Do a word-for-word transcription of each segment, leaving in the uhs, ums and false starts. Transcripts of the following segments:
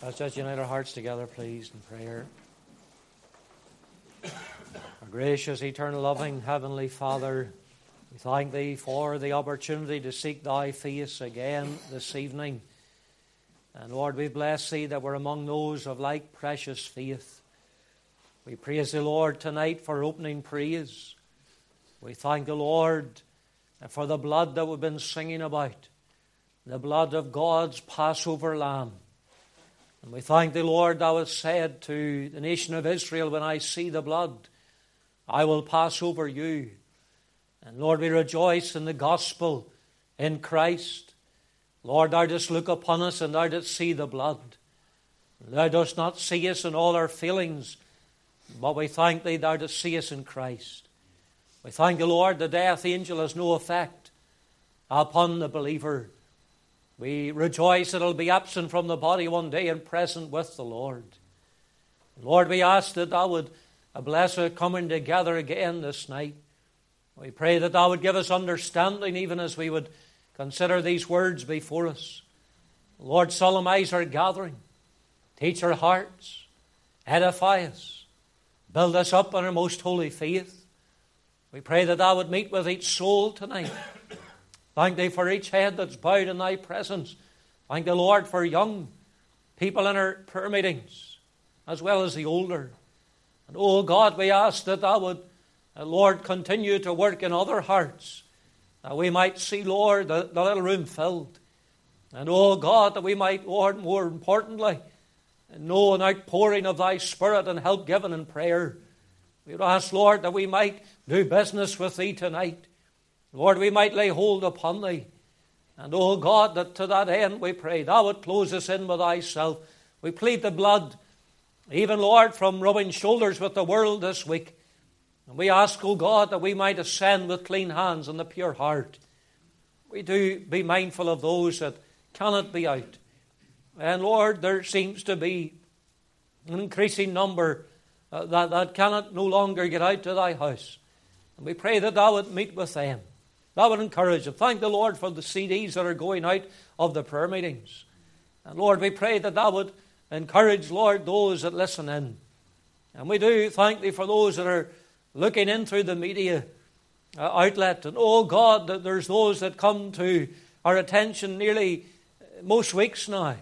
Let's just unite our hearts together, please, in prayer. Our gracious, eternal, loving, heavenly Father, we thank Thee for the opportunity to seek Thy face again this evening. And Lord, we bless Thee that we're among those of like precious faith. We praise Thee, Lord, tonight for opening praise. We thank the Lord for the blood that we've been singing about, the blood of God's Passover Lamb. And we thank Thee, Lord, Thou hast said to the nation of Israel, when I see the blood, I will pass over you. And Lord, we rejoice in the gospel in Christ. Lord, Thou dost look upon us and Thou dost see the blood. Thou dost not see us in all our feelings, but we thank Thee, Thou dost see us in Christ. We thank the Lord, the death angel has no effect upon the believer. We rejoice that it'll be absent from the body one day and present with the Lord. Lord, we ask that Thou would bless our coming together again this night. We pray that Thou would give us understanding even as we would consider these words before us. Lord, solemnize our gathering. Teach our hearts. Edify us. Build us up in our most holy faith. We pray that Thou would meet with each soul tonight. Thank Thee for each head that's bowed in Thy presence. Thank the Lord for young people in our prayer meetings, as well as the older. And oh God, we ask that Thou would, uh, Lord, continue to work in other hearts, that we might see, Lord, the, the little room filled. And oh God, that we might, Lord, more importantly, know an outpouring of Thy Spirit and help given in prayer. We would ask, Lord, that we might do business with Thee tonight. Lord, we might lay hold upon Thee. And, oh God, that to that end we pray, Thou would close us in with Thyself. We plead the blood, even, Lord, from rubbing shoulders with the world this week. And we ask, oh God, that we might ascend with clean hands and a pure heart. We do be mindful of those that cannot be out. And, Lord, there seems to be an increasing number uh, that, that cannot no longer get out to Thy house. And we pray that Thou would meet with them. Thou would encourage them. Thank the Lord for the C Ds that are going out of the prayer meetings. And Lord, we pray that Thou would encourage, Lord, those that listen in. And we do thank Thee for those that are looking in through the media uh, outlet. And oh God, that there's those that come to our attention nearly most weeks now.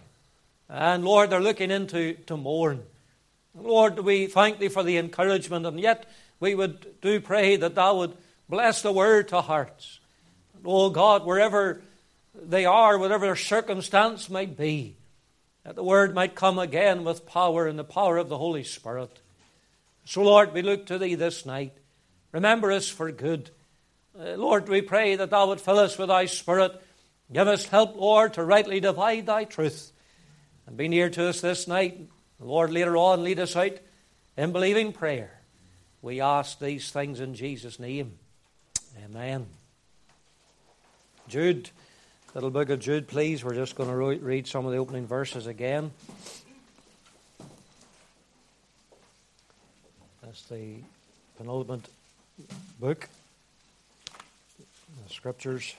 And Lord, they're looking into to mourn. Lord, we thank Thee for the encouragement. And yet we would do pray that Thou would bless the word to hearts. Oh God, wherever they are, whatever their circumstance might be, that the word might come again with power and the power of the Holy Spirit. So Lord, we look to Thee this night. Remember us for good. Uh, Lord, we pray that Thou would fill us with Thy Spirit. Give us help, Lord, to rightly divide Thy truth. And be near to us this night. Lord, later on, lead us out in believing prayer. We ask these things in Jesus' name. Amen. Jude, little book of Jude, please. We're just going to read some of the opening verses again. That's the penultimate book, the Scriptures.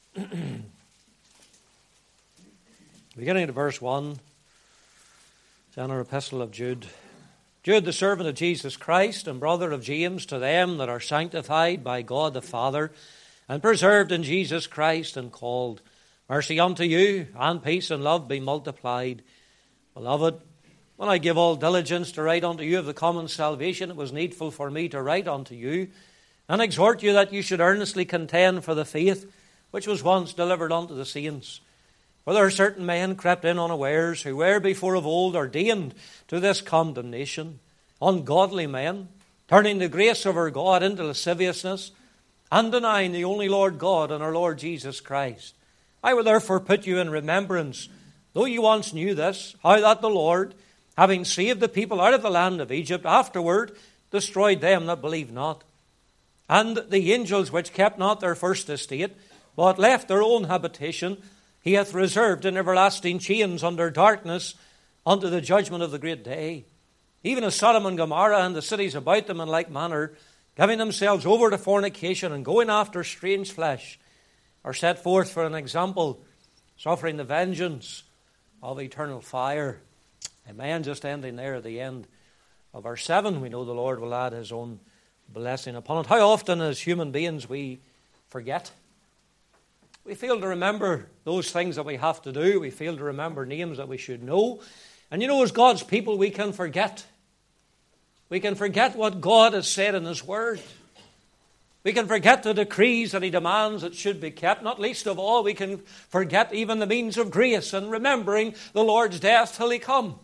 Beginning at verse one, general epistle of Jude. Jude, the servant of Jesus Christ and brother of James, to them that are sanctified by God the Father and preserved in Jesus Christ and called. Mercy unto you, and peace and love be multiplied. Beloved, when I give all diligence to write unto you of the common salvation, it was needful for me to write unto you and exhort you that you should earnestly contend for the faith which was once delivered unto the saints. For there are certain men crept in unawares, who were before of old ordained to this condemnation, ungodly men, turning the grace of our God into lasciviousness, and denying the only Lord God and our Lord Jesus Christ. I will therefore put you in remembrance, though you once knew this, how that the Lord, having saved the people out of the land of Egypt, afterward destroyed them that believed not. And the angels which kept not their first estate, but left their own habitation, He hath reserved in everlasting chains under darkness unto the judgment of the great day. Even as Sodom and Gomorrah and the cities about them in like manner, giving themselves over to fornication and going after strange flesh, are set forth for an example, suffering the vengeance of eternal fire. Amen. Just ending there at the end of verse seven, we know the Lord will add his own blessing upon it. How often as human beings we forget. We fail to remember those things that we have to do. We fail to remember names that we should know. And you know, as God's people, we can forget. We can forget what God has said in his word. We can forget the decrees that he demands that should be kept. Not least of all, we can forget even the means of grace and remembering the Lord's death till he come.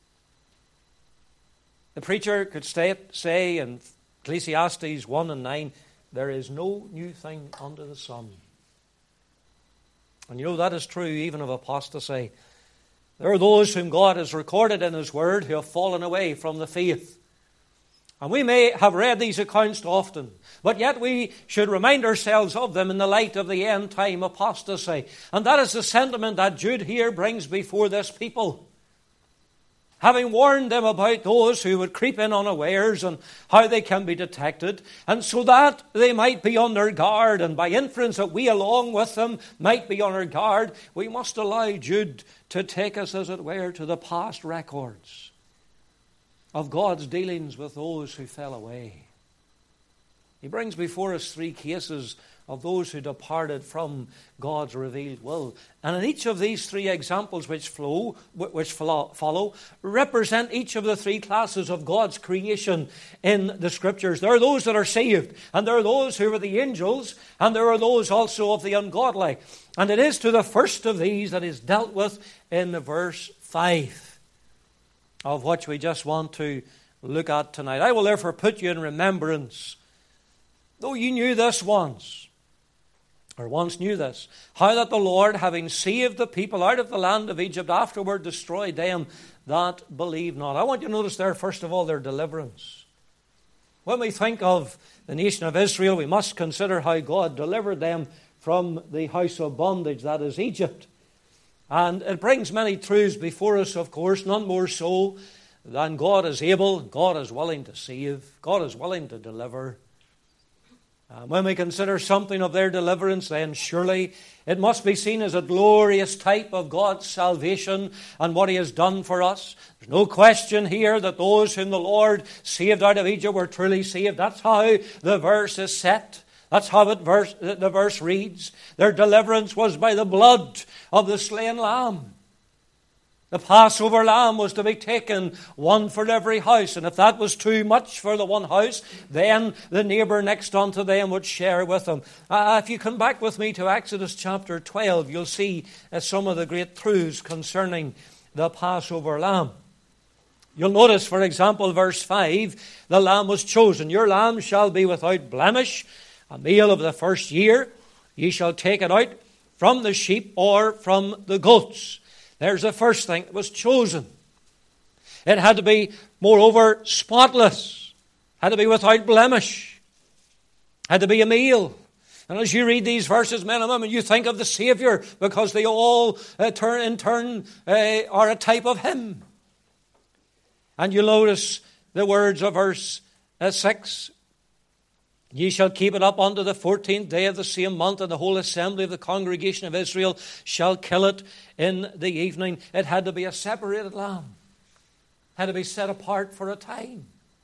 The preacher could state, say in Ecclesiastes one and nine, there is no new thing under the sun. And you know that is true even of apostasy. There are those whom God has recorded in his word who have fallen away from the faith. And we may have read these accounts often, but yet we should remind ourselves of them in the light of the end time apostasy. And that is the sentiment that Jude here brings before this people. Having warned them about those who would creep in unawares and how they can be detected, and so that they might be on their guard, and by inference that we along with them might be on our guard, we must allow Jude to take us, as it were, to the past records of God's dealings with those who fell away. He brings before us three cases of those who departed from God's revealed will. And in each of these three examples which flow, which follow, represent each of the three classes of God's creation in the Scriptures. There are those that are saved, and there are those who are the angels, and there are those also of the ungodly. And it is to the first of these that is dealt with in verse five, of which we just want to look at tonight. I will therefore put you in remembrance, though you knew this once, or once knew this, how that the Lord, having saved the people out of the land of Egypt, afterward destroyed them that believed not. I want you to notice there, first of all, their deliverance. When we think of the nation of Israel, we must consider how God delivered them from the house of bondage, that is Egypt. And it brings many truths before us, of course, none more so than God is able, God is willing to save, God is willing to deliver. And when we consider something of their deliverance, then surely it must be seen as a glorious type of God's salvation and what he has done for us. There's no question here that those whom the Lord saved out of Egypt were truly saved. That's how the verse is set. That's how it verse, the verse reads. Their deliverance was by the blood of the slain lamb. The Passover lamb was to be taken, one for every house. And if that was too much for the one house, then the neighbour next unto them would share with them. Uh, if you come back with me to Exodus chapter twelve, you'll see uh, some of the great truths concerning the Passover lamb. You'll notice, for example, verse five, the lamb was chosen. Your lamb shall be without blemish, a male of the first year. Ye shall take it out from the sheep or from the goats. There's the first thing. It was chosen. It had to be, moreover, spotless. Had to be without blemish. Had to be a male. And as you read these verses, men and women, you think of the Savior, because they all uh, turn in turn uh, are a type of him. And you'll notice the words of verse uh, six. Ye shall keep it up unto the fourteenth day of the same month, and the whole assembly of the congregation of Israel shall kill it in the evening. It had to be a separated lamb. It had to be set apart for a time.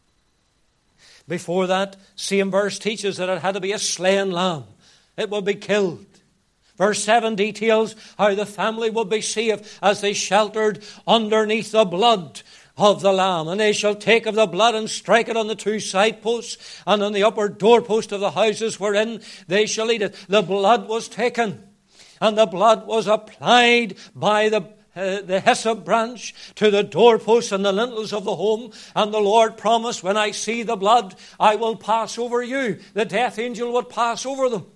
Before that, same verse teaches that it had to be a slain lamb. It would be killed. Verse seven details how the family would be saved as they sheltered underneath the blood of the lamb. And they shall take of the blood and strike it on the two side posts and on the upper doorpost of the houses wherein they shall eat it. The blood was taken, and the blood was applied by the uh, the hyssop branch to the doorposts and the lintels of the home. And the Lord promised, when I see the blood, I will pass over you. The death angel would pass over them.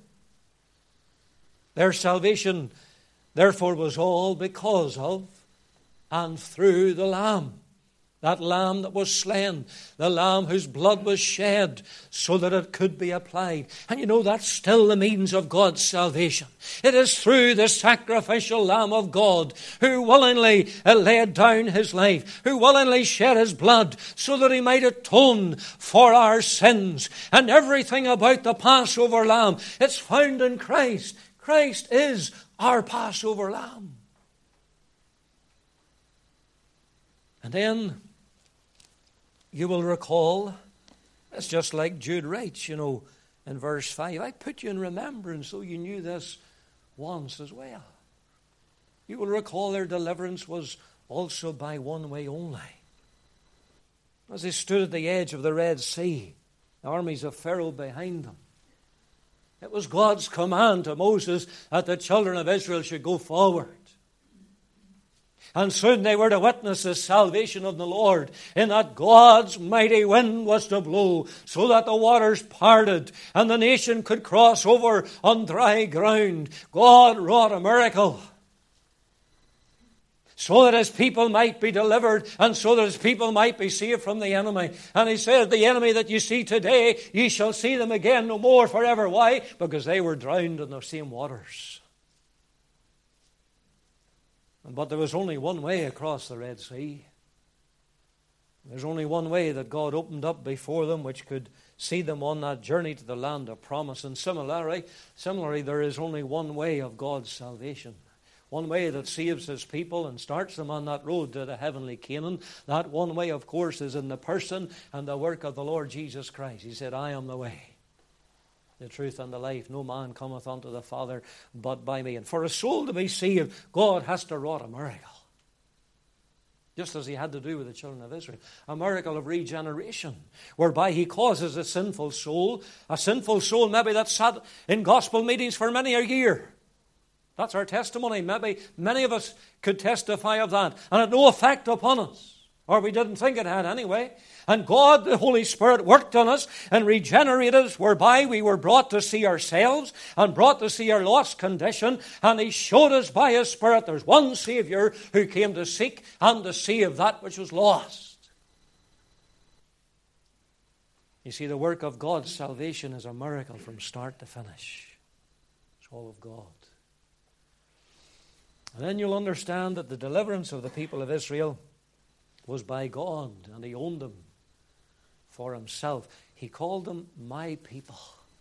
Their salvation, therefore, was all because of and through the Lamb. That lamb that was slain, the lamb whose blood was shed so that it could be applied. And you know, that's still the means of God's salvation. It is through the sacrificial Lamb of God who willingly laid down his life, who willingly shed his blood so that he might atone for our sins. And everything about the Passover lamb, it's found in Christ. Christ is our Passover lamb. And then you will recall, it's just like Jude writes, you know, in verse five, I put you in remembrance so you knew this once as well. You will recall their deliverance was also by one way only. As they stood at the edge of the Red Sea, the armies of Pharaoh behind them, it was God's command to Moses that the children of Israel should go forward. And soon they were to witness the salvation of the Lord, in that God's mighty wind was to blow, so that the waters parted and the nation could cross over on dry ground. God wrought a miracle, so that his people might be delivered, and so that his people might be saved from the enemy. And he said, the enemy that you see today, ye shall see them again no more forever. Why? Because they were drowned in the same waters. But there was only one way across the Red Sea. There's only one way that God opened up before them, which could see them on that journey to the land of promise. And similarly, similarly, there is only one way of God's salvation. One way that saves his people and starts them on that road to the heavenly Canaan. That one way, of course, is in the person and the work of the Lord Jesus Christ. He said, I am the way, the truth, and the life. No man cometh unto the Father but by me. And for a soul to be saved, God has to wrought a miracle. Just as he had to do with the children of Israel. A miracle of regeneration, whereby he causes a sinful soul, a sinful soul maybe that sat in gospel meetings for many a year. That's our testimony. Maybe many of us could testify of that. And it had no effect upon us. Or we didn't think it had anyway. And God, the Holy Spirit, worked on us and regenerated us, whereby we were brought to see ourselves and brought to see our lost condition. And he showed us by his Spirit there's one Savior who came to seek and to save that which was lost. You see, the work of God's salvation is a miracle from start to finish. It's all of God. And then you'll understand that the deliverance of the people of Israel was by God, and he owned them for himself. He called them my people.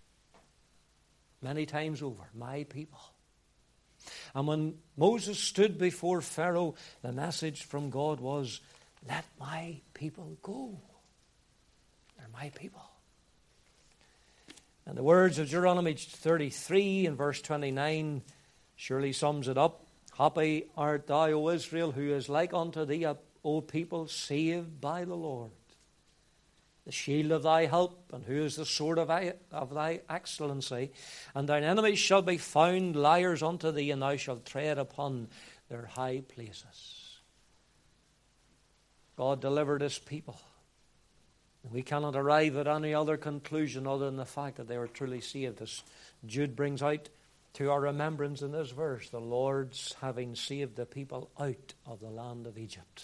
Many times over, my people. And when Moses stood before Pharaoh, the message from God was, let my people go. They're my people. And the words of Deuteronomy thirty-three and verse twenty-nine surely sums it up. Happy art thou, O Israel, who is like unto thee, O people saved by the Lord. The shield of thy help, and who is the sword of, of thy excellency. And thine enemies shall be found liars unto thee, and thou shalt tread upon their high places. God delivered his people. And we cannot arrive at any other conclusion other than the fact that they were truly saved. As Jude brings out to our remembrance in this verse, the Lord's having saved the people out of the land of Egypt.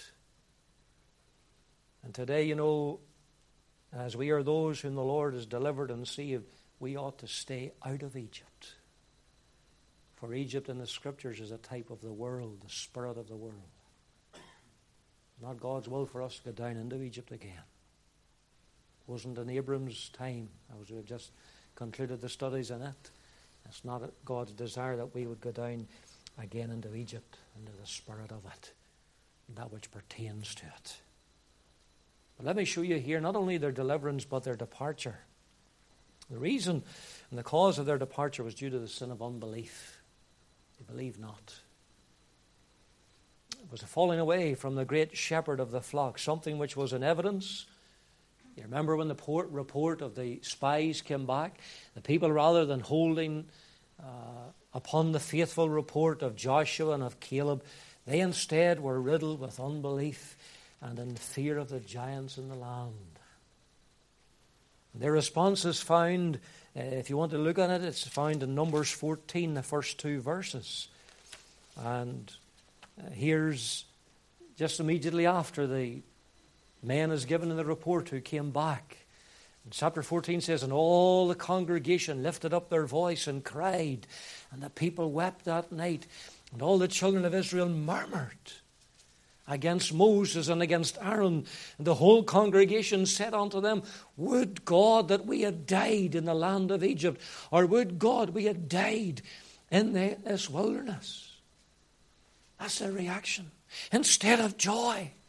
And today, you know, as we are those whom the Lord has delivered and saved, we ought to stay out of Egypt. For Egypt in the Scriptures is a type of the world, the spirit of the world. It's not God's will for us to go down into Egypt again. It wasn't in Abram's time, as we have just concluded the studies in it. It's not God's desire that we would go down again into Egypt, into the spirit of it, and that which pertains to it. But let me show you here not only their deliverance, but their departure. The reason and the cause of their departure was due to the sin of unbelief. They believed not. It was a falling away from the great shepherd of the flock, something which was in evidence. You remember when the report of the spies came back? The people, rather than holding uh, upon the faithful report of Joshua and of Caleb, they instead were riddled with unbelief and in fear of the giants in the land. Their response is found, uh, if you want to look at it, it's found in Numbers fourteen, the first two verses. And uh, here's just immediately after the man is given in the report who came back. And chapter fourteen says, and all the congregation lifted up their voice and cried, and the people wept that night, and all the children of Israel murmured against Moses and against Aaron. And the whole congregation said unto them, would God that we had died in the land of Egypt, or would God we had died in the, this wilderness. That's their reaction. Instead of joy,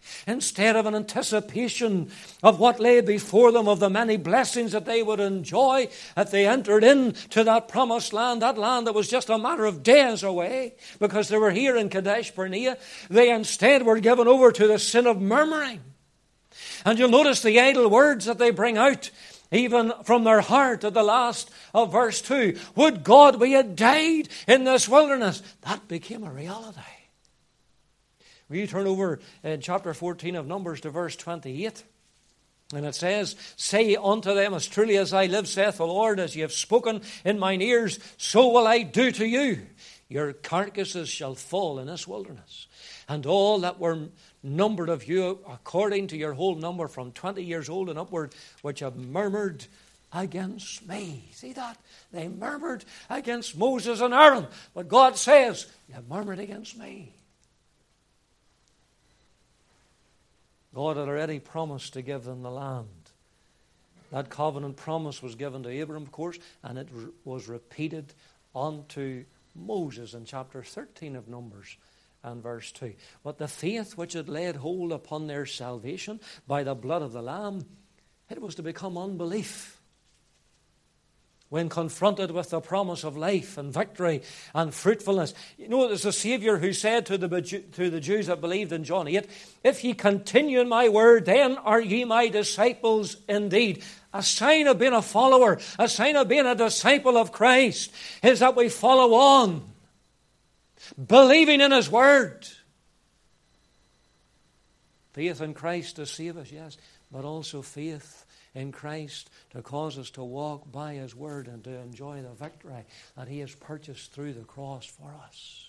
Instead of an anticipation of what lay before them, of the many blessings that they would enjoy if they entered into that promised land, that land that was just a matter of days away because they were here in Kadesh Barnea, they instead were given over to the sin of murmuring. And you'll notice the idle words that they bring out, even from their heart at the last of verse two. Would God we had died in this wilderness. That became a reality. Will you turn over in chapter fourteen of Numbers to verse twenty-eight? And it says, Say unto them, As truly as I live, saith the Lord, as ye have spoken in mine ears, so will I do to you. Your carcasses shall fall in this wilderness. And all that were numbered of you, according to your whole number, from twenty years old and upward, which have murmured against me. See that? They murmured against Moses and Aaron. But God says, you have murmured against me. God had already promised to give them the land. That covenant promise was given to Abraham, of course, and it re- was repeated unto Moses in chapter thirteen of Numbers and verse two. But the faith which had laid hold upon their salvation by the blood of the Lamb, it was to become unbelief when confronted with the promise of life and victory and fruitfulness. You know, there's a Savior who said to the, to the Jews that believed in John eight, If ye continue in my word, then are ye my disciples indeed. A sign of being a follower, a sign of being a disciple of Christ, is that we follow on, believing in His word. Faith in Christ to save us, yes, but also faith in Christ to cause us to walk by His word and to enjoy the victory that He has purchased through the cross for us.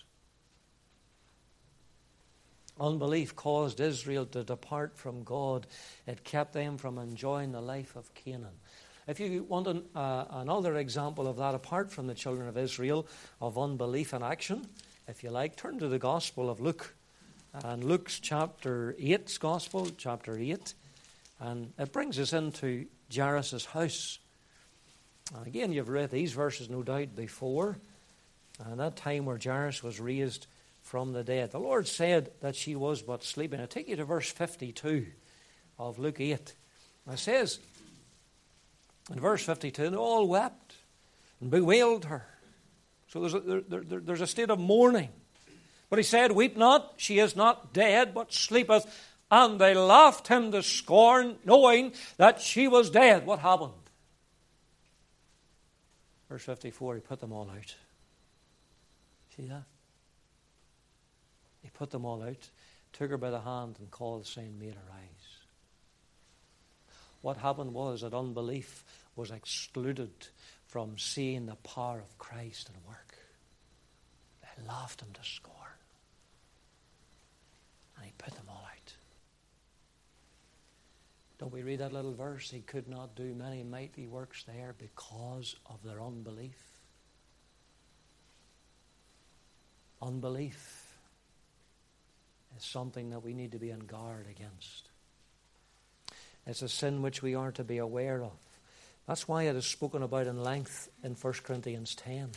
Unbelief caused Israel to depart from God. It kept them from enjoying the life of Canaan. If you want an, uh, another example of that, apart from the children of Israel, of unbelief in action, if you like, turn to the Gospel of Luke. And Luke's chapter eight's Gospel, chapter eight. And it brings us into Jairus' house. And again, you've read these verses, no doubt, before. And that time where Jairus was raised from the dead. The Lord said that she was but sleeping. I take you to verse fifty-two of Luke eight. And it says, in verse fifty-two, and they all wept and bewailed her. So there's a, there, there, there's a state of mourning. But he said, Weep not, she is not dead, but sleepeth. And they laughed him to scorn, knowing that she was dead. What happened? Verse fifty-four, he put them all out. See that? He put them all out, took her by the hand and called, saying, Maid, arise. What happened was that unbelief was excluded from seeing the power of Christ at work. They laughed him to scorn. And he put them all out. Don't we read that little verse? He could not do many mighty works there because of their unbelief. Unbelief is something that we need to be on guard against. It's a sin which we are to be aware of. That's why it is spoken about in length in First Corinthians ten.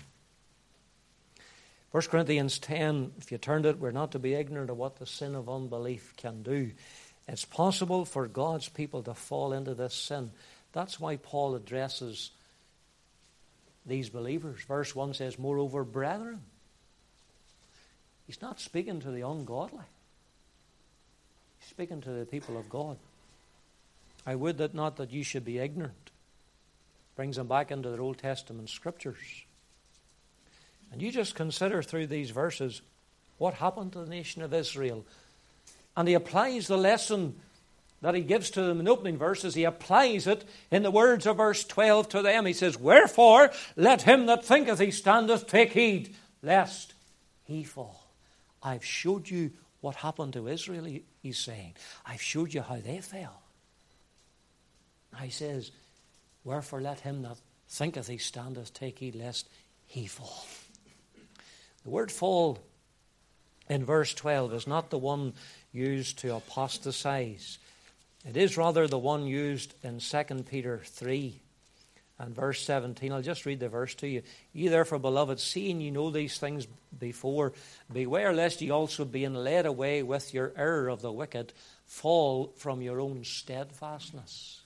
First Corinthians ten, if you turned it, we're not to be ignorant of what the sin of unbelief can do. It's possible for God's people to fall into this sin. That's why Paul addresses these believers. Verse one says, Moreover, brethren. He's not speaking to the ungodly. He's speaking to the people of God. I would that not that you should be ignorant. Brings them back into their Old Testament scriptures. And you just consider through these verses what happened to the nation of Israel. And he applies the lesson that he gives to them in the opening verses. He applies it in the words of verse twelve to them. He says, Wherefore let him that thinketh he standeth take heed, lest he fall. I've showed you what happened to Israel, he's saying. I've showed you how they fell. Now he says, Wherefore let him that thinketh he standeth take heed, lest he fall. The word fall in verse twelve is not the one used to apostatize. It is rather the one used in Second Peter three and verse seventeen. I'll just read the verse to you. Ye therefore, beloved, seeing you know these things before, beware lest ye also, being led away with your error of the wicked, fall from your own steadfastness.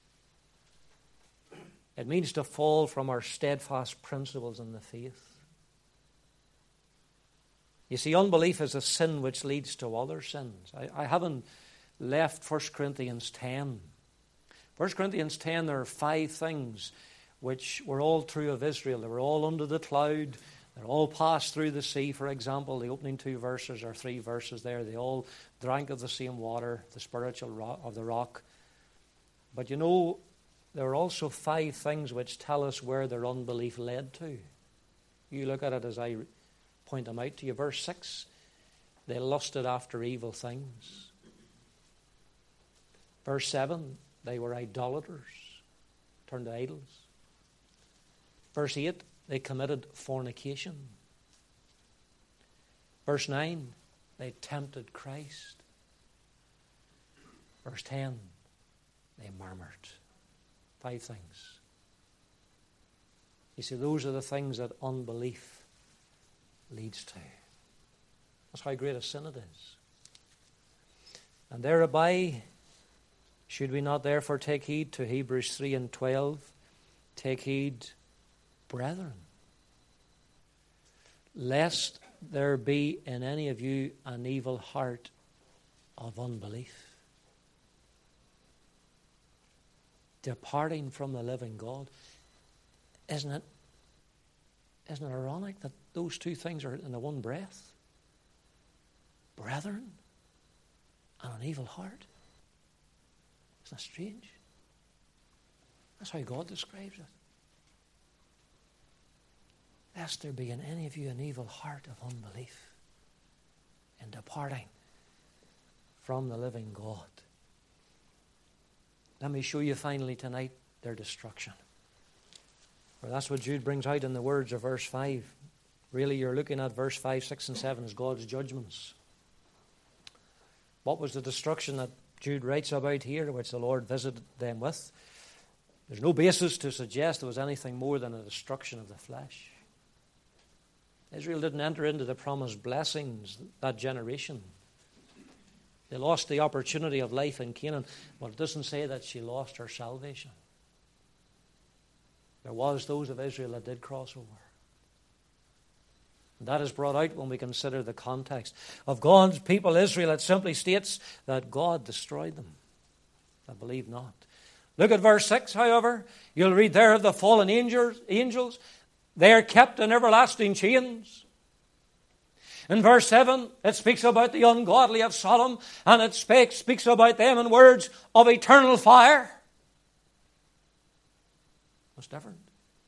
It means to fall from our steadfast principles in the faith. You see, unbelief is a sin which leads to other sins. I, I haven't left First Corinthians ten. First Corinthians ten, there are five things which were all true of Israel. They were all under the cloud. They all passed through the sea, for example. The opening two verses or three verses there. They all drank of the same water, the spiritual rock of the rock. But you know, there are also five things which tell us where their unbelief led to. You look at it as I point them out to you. Verse six, they lusted after evil things. Verse seven, they were idolaters, turned to idols. Verse eight, they committed fornication. Verse nine, they tempted Christ. Verse ten, they murmured. Five things. You see, those are the things that unbelief leads to. That's how great a sin it is. And thereby, should we not therefore take heed to Hebrews three and twelve? Take heed, brethren, lest there be in any of you an evil heart of unbelief, departing from the living God. Isn't it, isn't it ironic that those two things are in the one breath? Brethren and an evil heart. Isn't that strange? That's how God describes it. Lest there be in any of you an evil heart of unbelief in departing from the living God. Let me show you finally tonight their destruction. For that's what Jude brings out in the words of verse five. Really, you're looking at verse five, six, and seven as God's judgments. What was the destruction that Jude writes about here, which the Lord visited them with? There's no basis to suggest there was anything more than a destruction of the flesh. Israel didn't enter into the promised blessings that generation. They lost the opportunity of life in Canaan, but it doesn't say that she lost her salvation. There was those of Israel that did cross over. And that is brought out when we consider the context of God's people, Israel. It simply states that God destroyed them. I believe not. Look at verse six, however. You'll read there of the fallen angels. angels. They are kept in everlasting chains. In verse seven, it speaks about the ungodly of Sodom, and it speaks, speaks about them in words of eternal fire. That's different.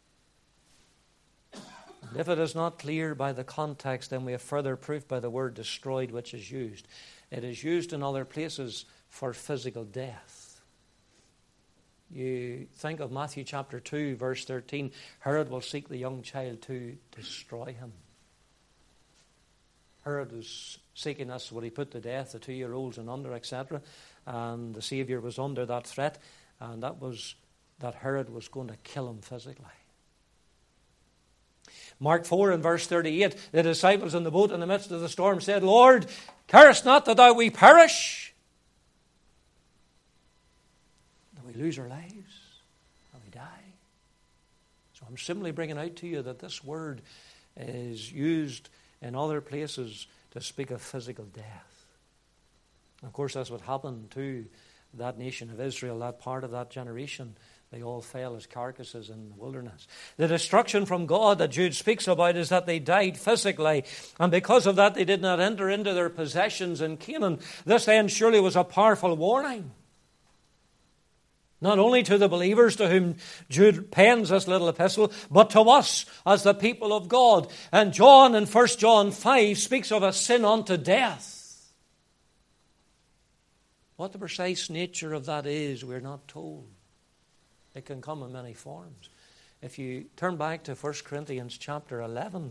And if it is not clear by the context, then we have further proof by the word destroyed, which is used. It is used in other places for physical death. You think of Matthew chapter two, verse thirteen. Herod will seek the young child to destroy him. Herod was seeking us, would he put to death the two-year-olds and under, et cetera. And the Savior was under that threat, and that was that Herod was going to kill him physically. Mark four and verse thirty-eight, the disciples in the boat in the midst of the storm said, Lord, carest not that thou we perish? That we lose our lives, that we die. So I'm simply bringing out to you that this word is used in other places to speak of physical death. Of course, that's what happened to that nation of Israel, that part of that generation. They all fell as carcasses in the wilderness. The destruction from God that Jude speaks about is that they died physically, and because of that they did not enter into their possessions in Canaan. This then surely was a powerful warning, not only to the believers to whom Jude pens this little epistle, but to us as the people of God. And John in First John five speaks of a sin unto death. What the precise nature of that is, we're not told. It can come in many forms. If you turn back to First Corinthians chapter eleven,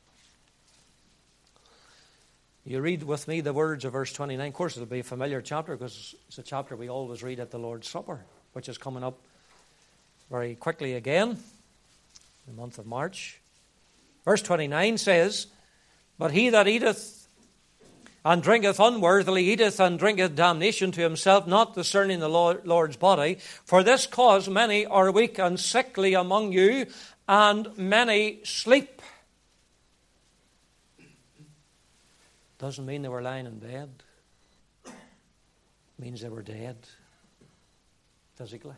you read with me the words of verse twenty-nine. Of course, it'll be a familiar chapter because it's a chapter we always read at the Lord's Supper, which is coming up very quickly again, the month of March. Verse twenty-nine says, "But he that eateth and drinketh unworthily eateth and drinketh damnation to himself, not discerning the Lord's body. For this cause many are weak and sickly among you, and many sleep." Doesn't mean they were lying in bed. It means they were dead physically.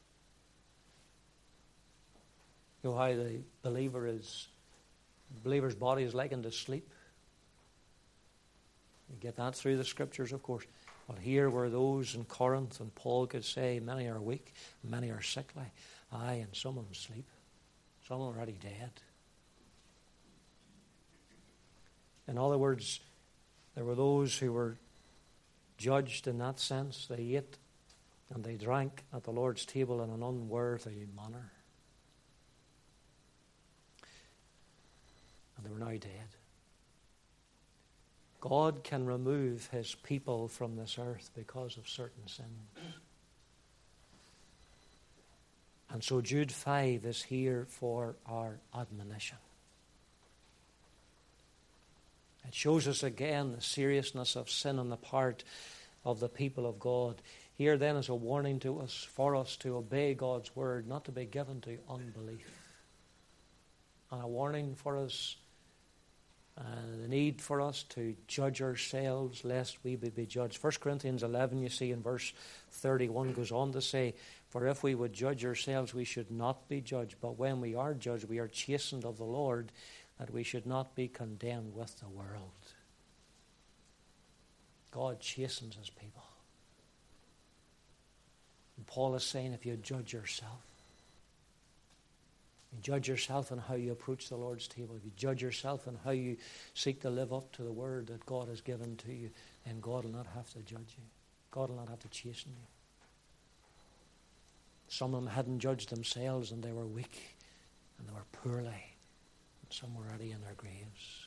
You know how the believer is, the believer's body is likened to sleep. You get that through the scriptures, of course. Well, here were those in Corinth, and Paul could say, many are weak, many are sickly. Aye, and some of them sleep. Some are already dead. In other words, there were those who were judged in that sense. They ate and they drank at the Lord's table in an unworthy manner. And they were now dead. God can remove his people from this earth because of certain sins. And so Jude five is here for our admonition. It shows us again the seriousness of sin on the part of the people of God. Here then is a warning to us, for us to obey God's word, not to be given to unbelief. And a warning for us, uh, the need for us to judge ourselves, lest we be judged. First Corinthians eleven, you see in verse thirty-one, goes on to say, "For if we would judge ourselves, we should not be judged. But when we are judged, we are chastened of the Lord, that we should not be condemned with the world." God chastens his people. And Paul is saying, if you judge yourself, you judge yourself in how you approach the Lord's table, if you judge yourself in how you seek to live up to the word that God has given to you, then God will not have to judge you. God will not have to chasten you. Some of them hadn't judged themselves, and they were weak, and they were poorly. Some were already in their graves.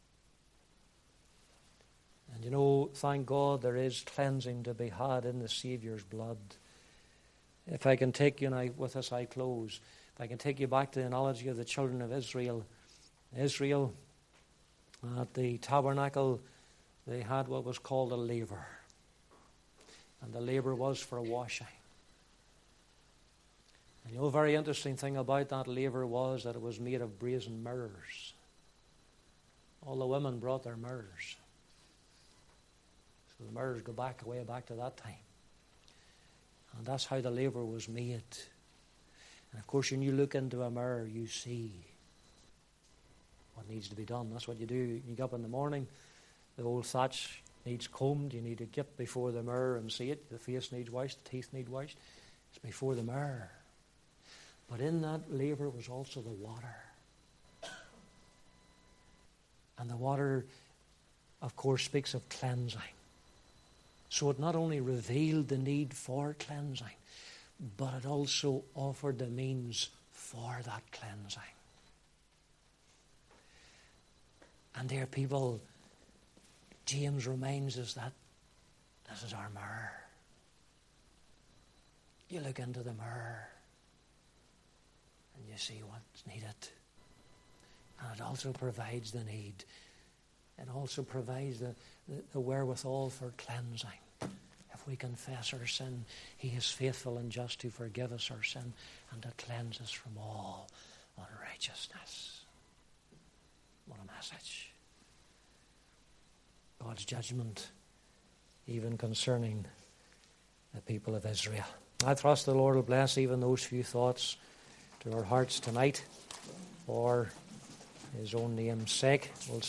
And you know, thank God there is cleansing to be had in the Saviour's blood. If I can take you, and I, with this I close, if I can take you back to the analogy of the children of Israel. Israel, at the tabernacle, they had what was called a laver. And the laver was for washing. And you know, a very interesting thing about that laver was that it was made of brazen mirrors. All the women brought their mirrors. So the mirrors go back way back to that time. And that's how the laver was made. And of course, when you look into a mirror, you see what needs to be done. That's what you do. You get up in the morning, the old thatch needs combed. You need to get before the mirror and see it. The face needs washed, the teeth need washed. It's before the mirror. But in that laver was also the water. And the water, of course, speaks of cleansing. So it not only revealed the need for cleansing, but it also offered the means for that cleansing. And dear people, James reminds us that this is our mirror. You look into the mirror and you see what's needed. And it also provides the need. It also provides the, the, the wherewithal for cleansing. If we confess our sin, he is faithful and just to forgive us our sin and to cleanse us from all unrighteousness. What a message. God's judgment, even concerning the people of Israel. I trust the Lord will bless even those few thoughts to our hearts tonight for his own name's sake. We'll